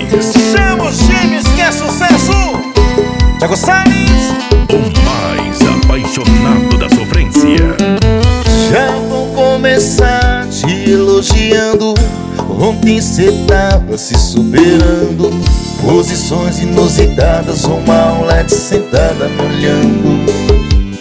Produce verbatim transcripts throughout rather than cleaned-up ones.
Chama os gêmeos que é sucesso. Thiago Salles, o mais apaixonado da sofrência. Já vou começar te elogiando. Ontem cê tava se superando. Posições inusitadas, uma aulete sentada me olhando.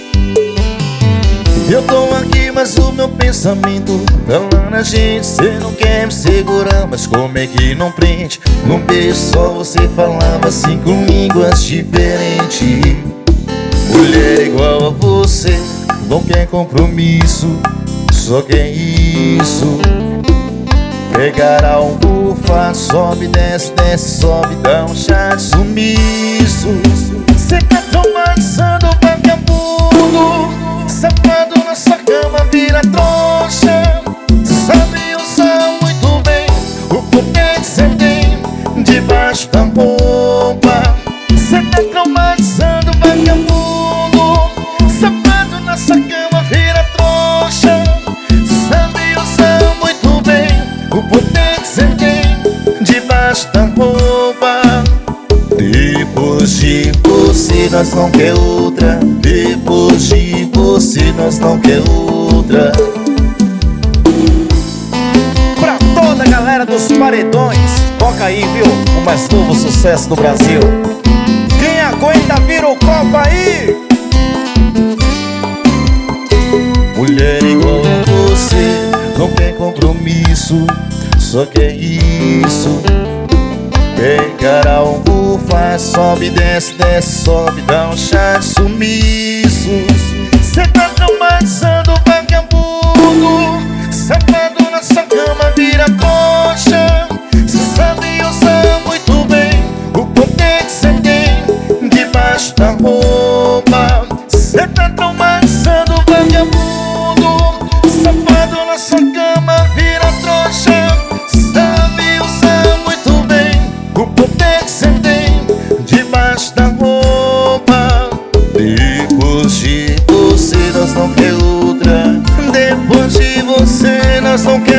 Eu tô aqui, mas o meu pensamento tá lá na gente. Cê não quer me segurar, mas como é que não prende? Num beijo só você falava cinco línguas diferentes. Mulher igual a você não quer compromisso, só quer isso. Pegará um bufa, sobe, desce, desce, sobe, dá um chá de sumiço. Cê tá tomando vagabundo, safado na sua cama vira trouxa. Sabe usar muito bem o poder que cê tem debaixo da roupa. Cê tá traumatizando vagabundo, safado na sua cama vira trouxa. Sabe usar muito bem o poder que cê tem debaixo da roupa. Depois de você nós não quer outra. Depois de você nós não quer outra. pra toda a galera dos paredões, toca aí, viu? O mais novo sucesso do Brasil. Quem aguenta vira o copo aí. Mulher igual a você não quer compromisso, só quer isso. Pegará um bufa, sobe, desce, desce, sobe, dá um chá de sumiço. Cê tá traumatizando vagabundo, safado na sua cama vira trouxa. Cê sabe usar muito bem o poder que cê tem debaixo da roupa. Cê tá traumatizando vagabundo, safado na sua cama vira trouxa. Sabe usar muito bem o poder que cê tem debaixo da roupa. Depois de você nós não quer outra. Depois de você nós não quer